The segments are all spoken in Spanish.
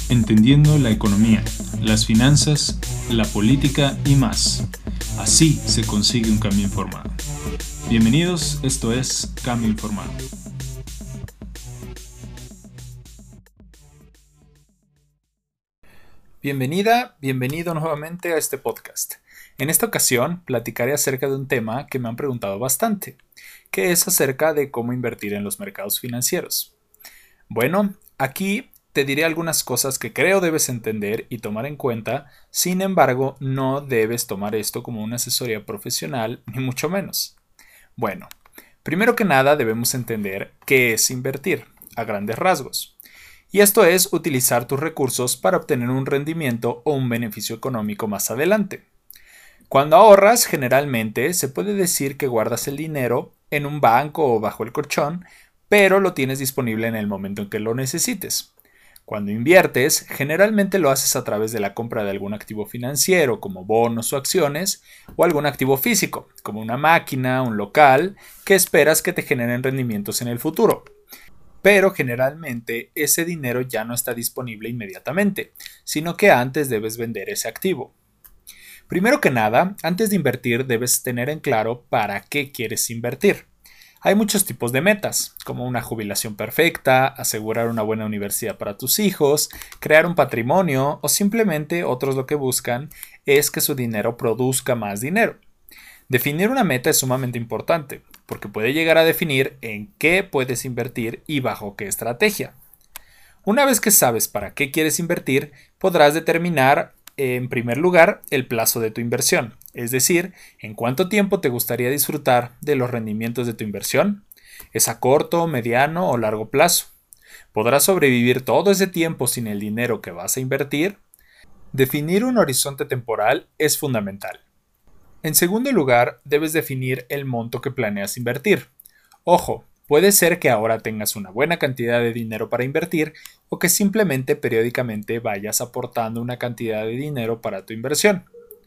entendiendo la economía, las finanzas, la política y más. Así se consigue un cambio informado. Bienvenidos, esto es Cambio Informado. Bienvenida, bienvenido nuevamente a este podcast. En esta ocasión platicaré acerca de un tema que me han preguntado bastante, que es acerca de cómo invertir en los mercados financieros. Bueno, aquí te diré algunas cosas que creo debes entender y tomar en cuenta, sin embargo, no debes tomar esto como una asesoría profesional, ni mucho menos. Bueno, primero que nada debemos entender qué es invertir, a grandes rasgos. Y esto es utilizar tus recursos para obtener un rendimiento o un beneficio económico más adelante. Cuando ahorras, generalmente se puede decir que guardas el dinero en un banco o bajo el colchón, pero lo tienes disponible en el momento en que lo necesites. Cuando inviertes, generalmente lo haces a través de la compra de algún activo financiero, como bonos o acciones, o algún activo físico, como una máquina, un local, que esperas que te generen rendimientos en el futuro. Pero generalmente ese dinero ya no está disponible inmediatamente, sino que antes debes vender ese activo. Primero que nada, antes de invertir debes tener en claro para qué quieres invertir. Hay muchos tipos de metas, como una jubilación perfecta, asegurar una buena universidad para tus hijos, crear un patrimonio o simplemente otros lo que buscan es que su dinero produzca más dinero. Definir una meta es sumamente importante, porque puede llegar a definir en qué puedes invertir y bajo qué estrategia. Una vez que sabes para qué quieres invertir, podrás determinar, en primer lugar, el plazo de tu inversión, es decir, en cuánto tiempo te gustaría disfrutar de los rendimientos de tu inversión. ¿Es a corto, mediano o largo plazo? ¿Podrás sobrevivir todo ese tiempo sin el dinero que vas a invertir? Definir un horizonte temporal es fundamental. En segundo lugar, debes definir el monto que planeas invertir. Ojo, puede ser que ahora tengas una buena cantidad de dinero para invertir o que simplemente periódicamente vayas aportando una cantidad de dinero para tu inversión.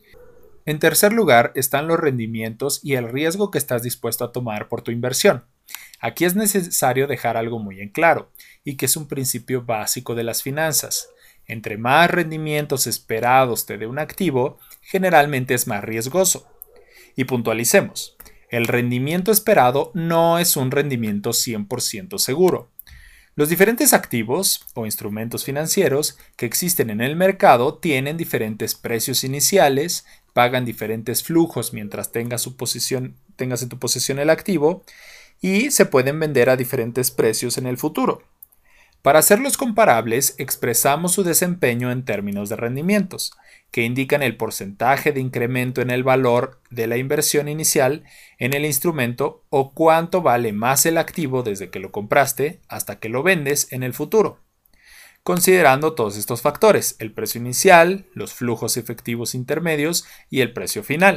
En tercer lugar están los rendimientos y el riesgo que estás dispuesto a tomar por tu inversión. Aquí es necesario dejar algo muy en claro, y que es un principio básico de las finanzas. Entre más rendimientos esperados te dé un activo, generalmente es más riesgoso. Y puntualicemos, el rendimiento esperado no es un rendimiento 100% seguro. Los diferentes activos o instrumentos financieros que existen en el mercado tienen diferentes precios iniciales, pagan diferentes flujos mientras tengas en tu posesión el activo y se pueden vender a diferentes precios en el futuro. Para hacerlos comparables, expresamos su desempeño en términos de rendimientos, que indican el porcentaje de incremento en el valor de la inversión inicial en el instrumento o cuánto vale más el activo desde que lo compraste hasta que lo vendes en el futuro. Considerando todos estos factores, el precio inicial, los flujos efectivos intermedios y el precio final.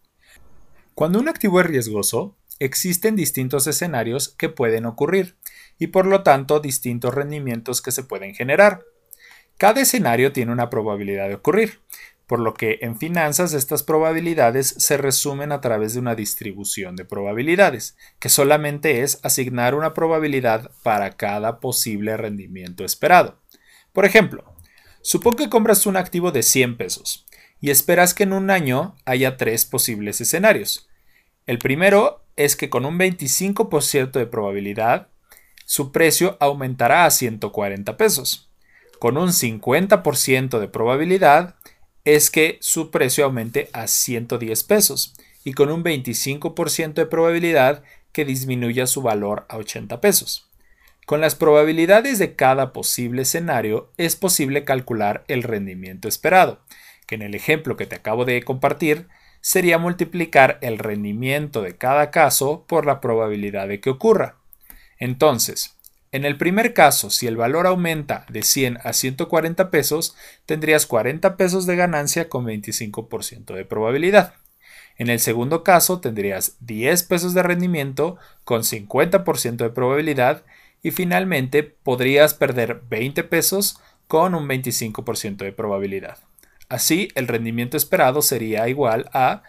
Cuando un activo es riesgoso, existen distintos escenarios que pueden ocurrir y por lo tanto distintos rendimientos que se pueden generar. Cada escenario tiene una probabilidad de ocurrir, por lo que en finanzas estas probabilidades se resumen a través de una distribución de probabilidades, que solamente es asignar una probabilidad para cada posible rendimiento esperado. Por ejemplo, supón que compras un activo de 100 pesos y esperas que en un año haya 3 posibles escenarios. El primero es que con un 25% de probabilidad, su precio aumentará a 140 pesos. Con un 50% de probabilidad es que su precio aumente a 110 pesos y con un 25% de probabilidad que disminuya su valor a 80 pesos. Con las probabilidades de cada posible escenario es posible calcular el rendimiento esperado, que en el ejemplo que te acabo de compartir sería multiplicar el rendimiento de cada caso por la probabilidad de que ocurra. Entonces, en el primer caso, si el valor aumenta de 100 a 140 pesos, tendrías 40 pesos de ganancia con 25% de probabilidad. En el segundo caso, tendrías 10 pesos de rendimiento con 50% de probabilidad y finalmente podrías perder 20 pesos con un 25% de probabilidad. Así, el rendimiento esperado sería igual a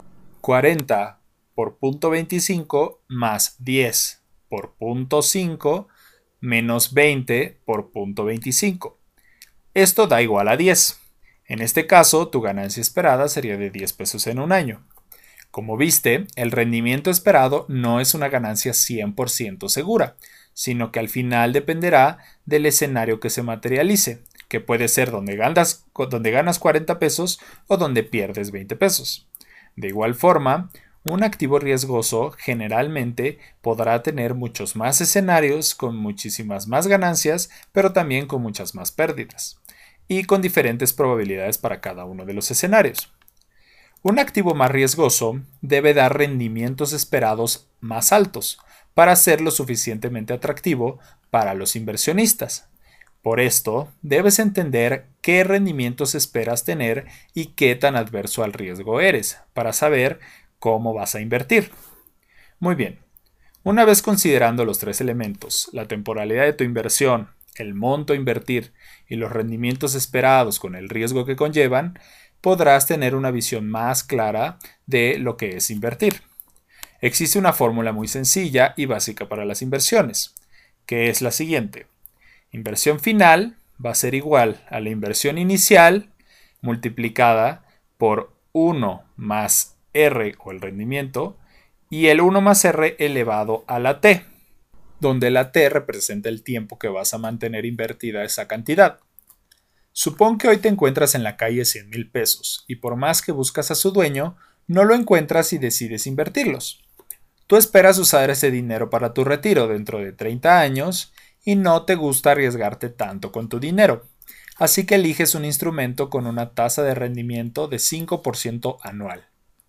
40 por punto 25 más 10 por punto 5 menos 20 por punto 25. Esto da igual a 10. En este caso, tu ganancia esperada sería de 10 pesos en un año. Como viste, el rendimiento esperado no es una ganancia 100% segura, sino que al final dependerá del escenario que se materialice, que puede ser donde ganas 40 pesos o donde pierdes 20 pesos. De igual forma, un activo riesgoso generalmente podrá tener muchos más escenarios con muchísimas más ganancias, pero también con muchas más pérdidas, y con diferentes probabilidades para cada uno de los escenarios. Un activo más riesgoso debe dar rendimientos esperados más altos para ser lo suficientemente atractivo para los inversionistas. Por esto, debes entender qué rendimientos esperas tener y qué tan adverso al riesgo eres para saber cómo vas a invertir. Muy bien, una vez considerando los tres elementos, la temporalidad de tu inversión, el monto a invertir y los rendimientos esperados con el riesgo que conllevan, podrás tener una visión más clara de lo que es invertir. Existe una fórmula muy sencilla y básica para las inversiones, que es la siguiente. Inversión final va a ser igual a la inversión inicial multiplicada por 1 más R o el rendimiento y el 1 más R elevado a la T, donde la T representa el tiempo que vas a mantener invertida esa cantidad. Supón que hoy te encuentras en la calle 100,000 pesos y por más que buscas a su dueño, no lo encuentras y decides invertirlos. Tú esperas usar ese dinero para tu retiro dentro de 30 años y no te gusta arriesgarte tanto con tu dinero, así que eliges un instrumento con una tasa de rendimiento de 5% anual.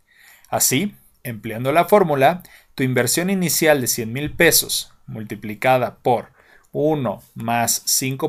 Así, empleando la fórmula, tu inversión inicial de 100,000 pesos multiplicada por 1 más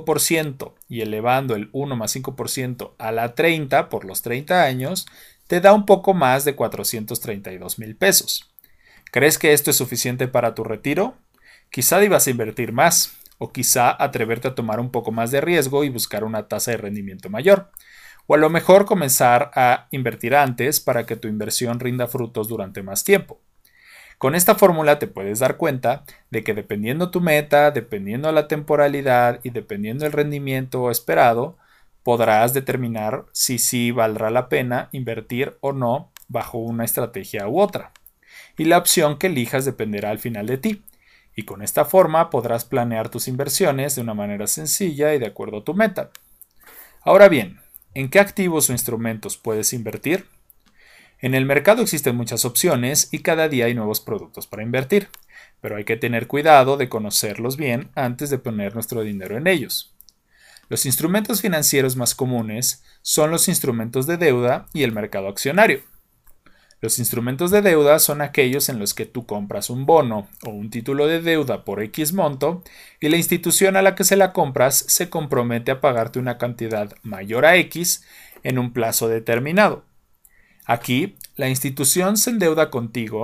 5% y elevando el 1 más 5% a la 30 por los 30 años, te da un poco más de 432,000 pesos. ¿Crees que esto es suficiente para tu retiro? Quizá debas invertir más, o quizá atreverte a tomar un poco más de riesgo y buscar una tasa de rendimiento mayor. O a lo mejor comenzar a invertir antes para que tu inversión rinda frutos durante más tiempo. Con esta fórmula te puedes dar cuenta de que dependiendo tu meta, dependiendo la temporalidad y dependiendo el rendimiento esperado, podrás determinar si sí valdrá la pena invertir o no bajo una estrategia u otra. Y la opción que elijas dependerá al final de ti. Y con esta forma podrás planear tus inversiones de una manera sencilla y de acuerdo a tu meta. Ahora bien, ¿en qué activos o instrumentos puedes invertir? En el mercado existen muchas opciones y cada día hay nuevos productos para invertir, pero hay que tener cuidado de conocerlos bien antes de poner nuestro dinero en ellos. Los instrumentos financieros más comunes son los instrumentos de deuda y el mercado accionario. Los instrumentos de deuda son aquellos en los que tú compras un bono o un título de deuda por X monto y la institución a la que se la compras se compromete a pagarte una cantidad mayor a X en un plazo determinado. Aquí, la institución se endeuda contigo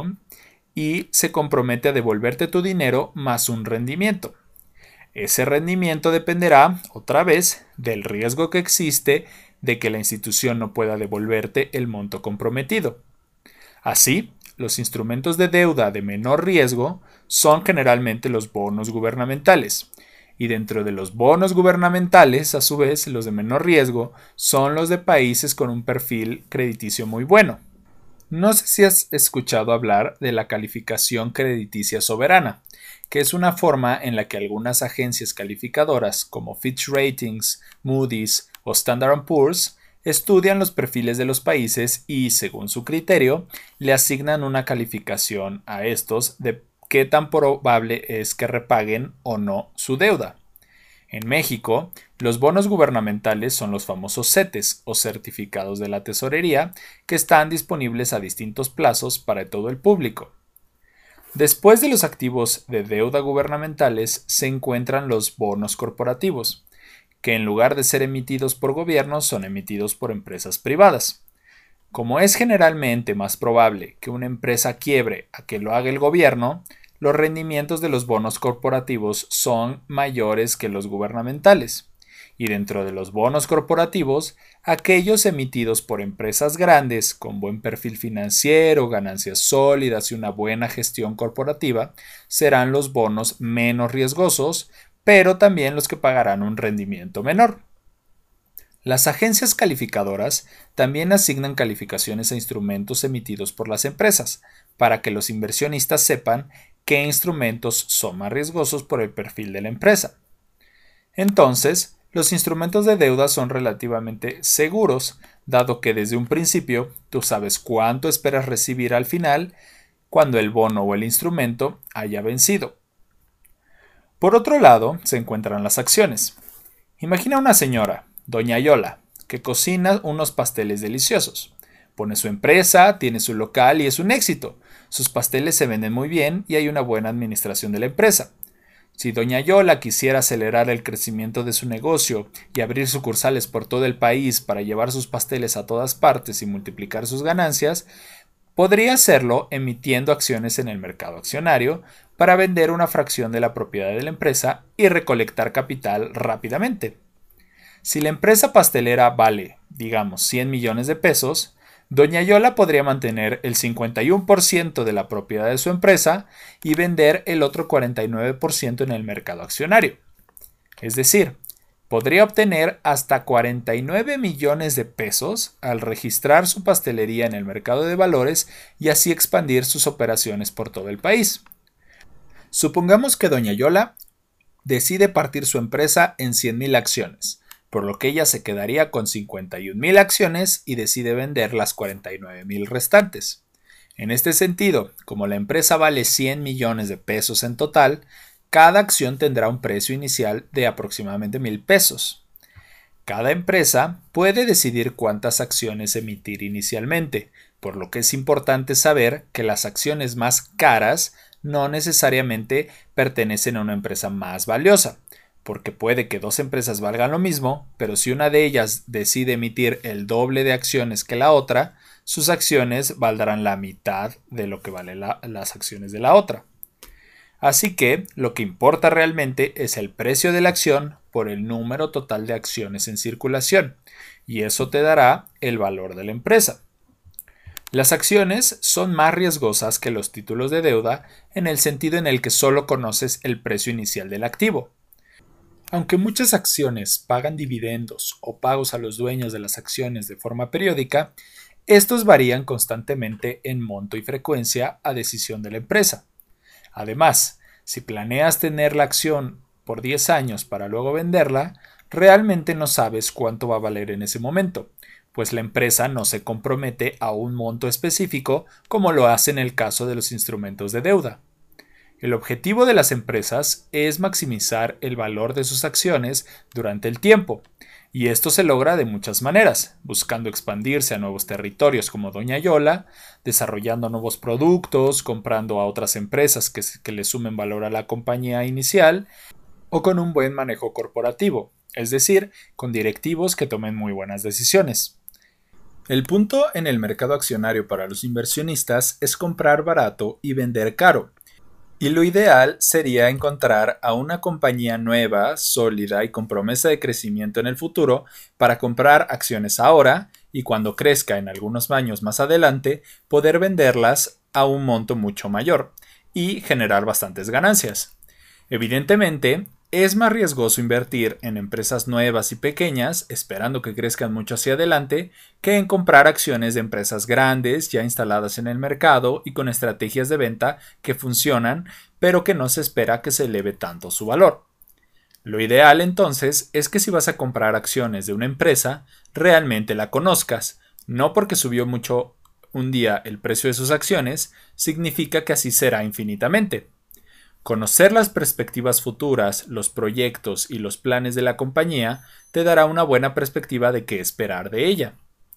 y se compromete a devolverte tu dinero más un rendimiento. Ese rendimiento dependerá, otra vez, del riesgo que existe de que la institución no pueda devolverte el monto comprometido. Así, los instrumentos de deuda de menor riesgo son generalmente los bonos gubernamentales. Y dentro de los bonos gubernamentales, a su vez, los de menor riesgo son los de países con un perfil crediticio muy bueno. No sé si has escuchado hablar de la calificación crediticia soberana, que es una forma en la que algunas agencias calificadoras como Fitch Ratings, Moody's o Standard & Poor's estudian los perfiles de los países y, según su criterio, le asignan una calificación a estos de qué tan probable es que repaguen o no su deuda. En México, los bonos gubernamentales son los famosos CETES o certificados de la tesorería que están disponibles a distintos plazos para todo el público. Después de los activos de deuda gubernamentales se encuentran los bonos corporativos, que en lugar de ser emitidos por gobiernos son emitidos por empresas privadas. Como es generalmente más probable que una empresa quiebre a que lo haga el gobierno, los rendimientos de los bonos corporativos son mayores que los gubernamentales. Y dentro de los bonos corporativos, aquellos emitidos por empresas grandes con buen perfil financiero, ganancias sólidas y una buena gestión corporativa serán los bonos menos riesgosos, pero también los que pagarán un rendimiento menor. Las agencias calificadoras también asignan calificaciones a instrumentos emitidos por las empresas, para que los inversionistas sepan qué instrumentos son más riesgosos por el perfil de la empresa. Entonces, los instrumentos de deuda son relativamente seguros, dado que desde un principio tú sabes cuánto esperas recibir al final cuando el bono o el instrumento haya vencido. Por otro lado, se encuentran las acciones. Imagina una señora, doña Yola, que cocina unos pasteles deliciosos. Pone su empresa, tiene su local y es un éxito. Sus pasteles se venden muy bien y hay una buena administración de la empresa. Si doña Yola quisiera acelerar el crecimiento de su negocio y abrir sucursales por todo el país para llevar sus pasteles a todas partes y multiplicar sus ganancias, podría hacerlo emitiendo acciones en el mercado accionario para vender una fracción de la propiedad de la empresa y recolectar capital rápidamente. Si la empresa pastelera vale, digamos, 100 millones de pesos, doña Yola podría mantener el 51% de la propiedad de su empresa y vender el otro 49% en el mercado accionario. Es decir, podría obtener hasta 49 millones de pesos al registrar su pastelería en el mercado de valores y así expandir sus operaciones por todo el país. Supongamos que doña Yola decide partir su empresa en 100,000 acciones, por lo que ella se quedaría con 51,000 acciones y decide vender las 49,000 restantes. En este sentido, como la empresa vale 100 millones de pesos en total, cada acción tendrá un precio inicial de aproximadamente 1,000 pesos. Cada empresa puede decidir cuántas acciones emitir inicialmente, por lo que es importante saber que las acciones más caras no necesariamente pertenecen a una empresa más valiosa, porque puede que dos empresas valgan lo mismo, pero si una de ellas decide emitir el doble de acciones que la otra, sus acciones valdrán la mitad de lo que valen las acciones de la otra. Así que lo que importa realmente es el precio de la acción por el número total de acciones en circulación, y eso te dará el valor de la empresa. Las acciones son más riesgosas que los títulos de deuda en el sentido en el que solo conoces el precio inicial del activo. Aunque muchas acciones pagan dividendos o pagos a los dueños de las acciones de forma periódica, estos varían constantemente en monto y frecuencia a decisión de la empresa. Además, si planeas tener la acción por 10 años para luego venderla, realmente no sabes cuánto va a valer en ese momento, pues la empresa no se compromete a un monto específico como lo hace en el caso de los instrumentos de deuda. El objetivo de las empresas es maximizar el valor de sus acciones durante el tiempo, y esto se logra de muchas maneras, buscando expandirse a nuevos territorios como doña Yola, desarrollando nuevos productos, comprando a otras empresas que le sumen valor a la compañía inicial, o con un buen manejo corporativo, es decir, con directivos que tomen muy buenas decisiones. El punto en el mercado accionario para los inversionistas es comprar barato y vender caro. Y lo ideal sería encontrar a una compañía nueva, sólida y con promesa de crecimiento en el futuro para comprar acciones ahora y cuando crezca en algunos años más adelante poder venderlas a un monto mucho mayor y generar bastantes ganancias. Evidentemente, es más riesgoso invertir en empresas nuevas y pequeñas, esperando que crezcan mucho hacia adelante, que en comprar acciones de empresas grandes ya instaladas en el mercado y con estrategias de venta que funcionan, pero que no se espera que se eleve tanto su valor. Lo ideal entonces es que si vas a comprar acciones de una empresa, realmente la conozcas, no porque subió mucho un día el precio de sus acciones, significa que así será infinitamente. Conocer las perspectivas futuras, los proyectos y los planes de la compañía te dará una buena perspectiva de qué esperar de ella.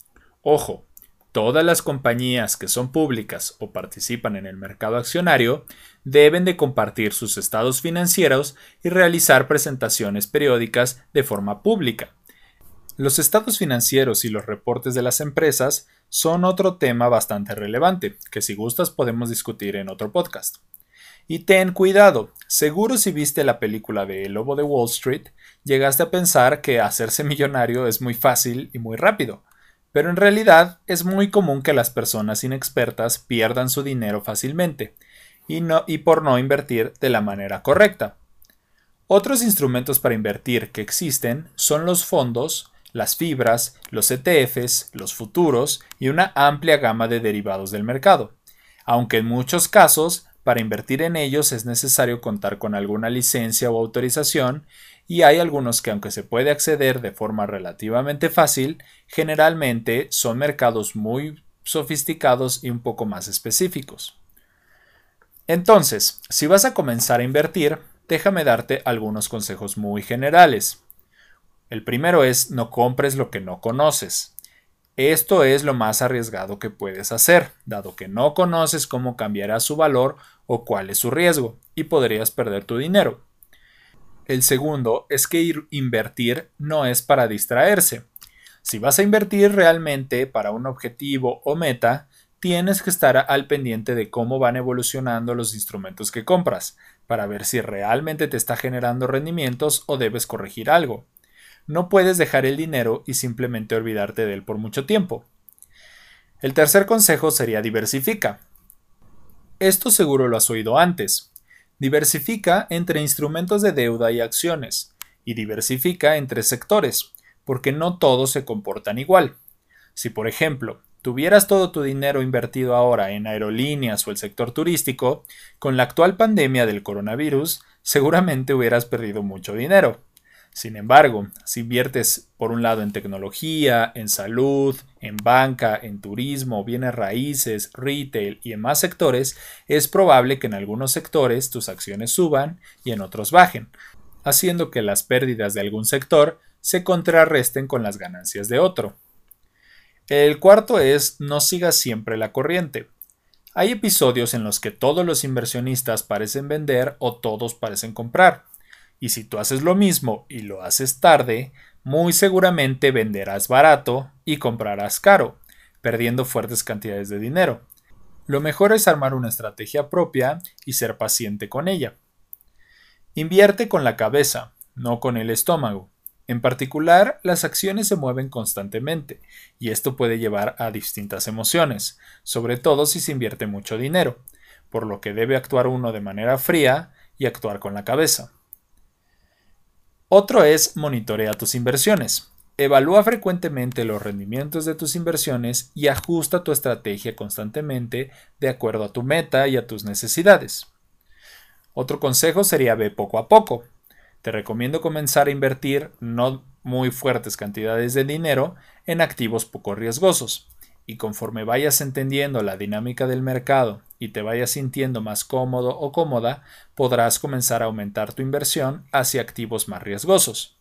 Ojo, todas las compañías que son públicas o participan en el mercado accionario deben de compartir sus estados financieros y realizar presentaciones periódicas de forma pública. Los estados financieros y los reportes de las empresas son otro tema bastante relevante, que si gustas podemos discutir en otro podcast. Y ten cuidado, seguro si viste la película de El Lobo de Wall Street, llegaste a pensar que hacerse millonario es muy fácil y muy rápido, pero en realidad es muy común que las personas inexpertas pierdan su dinero fácilmente y por no invertir de la manera correcta. Otros instrumentos para invertir que existen son los fondos, las fibras, los ETFs, los futuros y una amplia gama de derivados del mercado, aunque en muchos casos para invertir en ellos es necesario contar con alguna licencia o autorización, y hay algunos que, aunque se puede acceder de forma relativamente fácil, generalmente son mercados muy sofisticados y un poco más específicos. Entonces, si vas a comenzar a invertir, déjame darte algunos consejos muy generales. El primero es: no compres lo que no conoces. Esto es lo más arriesgado que puedes hacer, dado que no conoces cómo cambiará su valor o cuál es su riesgo, y podrías perder tu dinero. El segundo es que invertir no es para distraerse. Si vas a invertir realmente para un objetivo o meta, tienes que estar al pendiente de cómo van evolucionando los instrumentos que compras, para ver si realmente te está generando rendimientos o debes corregir algo. No puedes dejar el dinero y simplemente olvidarte de él por mucho tiempo. El tercer consejo sería: diversifica. Esto seguro lo has oído antes. Diversifica entre instrumentos de deuda y acciones, y diversifica entre sectores, porque no todos se comportan igual. Si, por ejemplo, tuvieras todo tu dinero invertido ahora en aerolíneas o el sector turístico, con la actual pandemia del coronavirus, seguramente hubieras perdido mucho dinero. Sin embargo, si inviertes por un lado en tecnología, en salud, en banca, en turismo, bienes raíces, retail y en más sectores, es probable que en algunos sectores tus acciones suban y en otros bajen, haciendo que las pérdidas de algún sector se contrarresten con las ganancias de otro. El cuarto es: no sigas siempre la corriente. Hay episodios en los que todos los inversionistas parecen vender o todos parecen comprar. Y si tú haces lo mismo y lo haces tarde, muy seguramente venderás barato y comprarás caro, perdiendo fuertes cantidades de dinero. Lo mejor es armar una estrategia propia y ser paciente con ella. Invierte con la cabeza, no con el estómago. En particular, las acciones se mueven constantemente, y esto puede llevar a distintas emociones, sobre todo si se invierte mucho dinero, por lo que debe actuar uno de manera fría y actuar con la cabeza. Otro es: monitorea tus inversiones. Evalúa frecuentemente los rendimientos de tus inversiones y ajusta tu estrategia constantemente de acuerdo a tu meta y a tus necesidades. Otro consejo sería: ve poco a poco. Te recomiendo comenzar a invertir no muy fuertes cantidades de dinero en activos poco riesgosos, y conforme vayas entendiendo la dinámica del mercado y te vayas sintiendo más cómodo o cómoda, podrás comenzar a aumentar tu inversión hacia activos más riesgosos.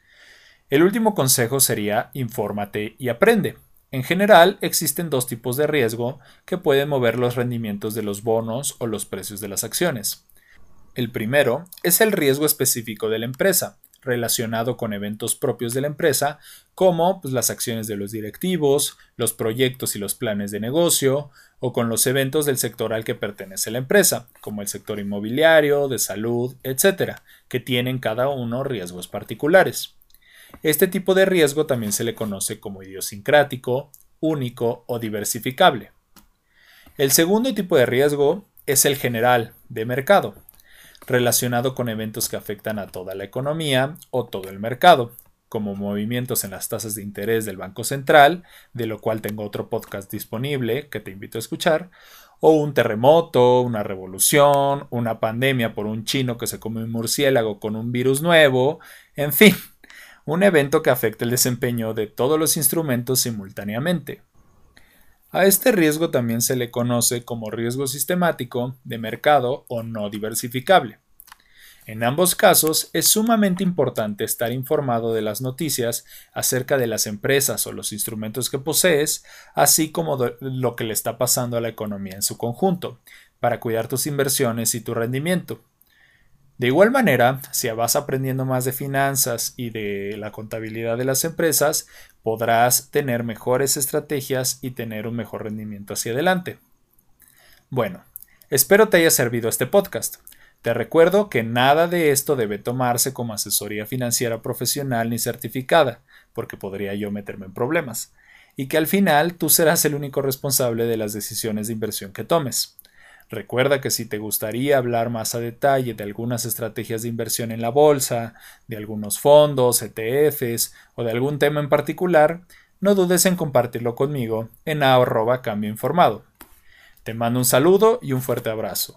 El último consejo sería: infórmate y aprende. En general, existen dos tipos de riesgo que pueden mover los rendimientos de los bonos o los precios de las acciones. El primero es el riesgo específico de la empresa, relacionado con eventos propios de la empresa, como las acciones de los directivos, los proyectos y los planes de negocio, o con los eventos del sector al que pertenece la empresa, como el sector inmobiliario, de salud, etc., que tienen cada uno riesgos particulares. Este tipo de riesgo también se le conoce como idiosincrático, único o diversificable. El segundo tipo de riesgo es el general, de mercado, relacionado con eventos que afectan a toda la economía o todo el mercado, como movimientos en las tasas de interés del Banco Central, de lo cual tengo otro podcast disponible que te invito a escuchar, o un terremoto, una revolución, una pandemia por un chino que se come un murciélago con un virus nuevo, en fin, un evento que afecte el desempeño de todos los instrumentos simultáneamente. A este riesgo también se le conoce como riesgo sistemático, de mercado o no diversificable. En ambos casos es sumamente importante estar informado de las noticias acerca de las empresas o los instrumentos que posees, así como de lo que le está pasando a la economía en su conjunto, para cuidar tus inversiones y tu rendimiento. De igual manera, si vas aprendiendo más de finanzas y de la contabilidad de las empresas, podrás tener mejores estrategias y tener un mejor rendimiento hacia adelante. Bueno, espero te haya servido este podcast. Te recuerdo que nada de esto debe tomarse como asesoría financiera profesional ni certificada, porque podría yo meterme en problemas, y que al final tú serás el único responsable de las decisiones de inversión que tomes. Recuerda que si te gustaría hablar más a detalle de algunas estrategias de inversión en la bolsa, de algunos fondos, ETFs o de algún tema en particular, no dudes en compartirlo conmigo en @cambioinformado. Te mando un saludo y un fuerte abrazo.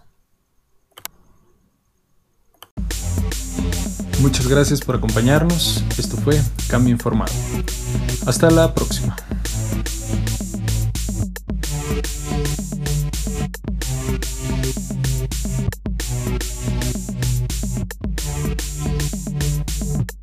Muchas gracias por acompañarnos. Esto fue Cambio Informado. Hasta la próxima.